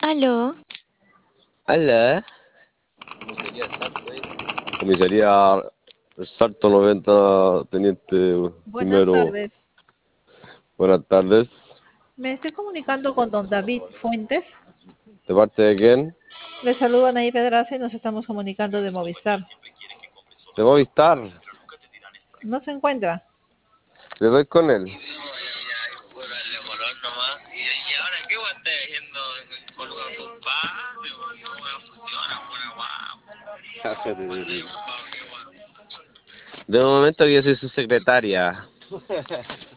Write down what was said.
Aló, Hola. Comisaría Salto 90, teniente Buenas primero. tardes. Buenas tardes. Me estoy comunicando con don David Fuentes. ¿De parte de quién? Le saluda Anaí Pedraza y nos estamos comunicando de Movistar. De Movistar. ¿No se encuentra? Le doy con él. De momento yo soy su secretaria.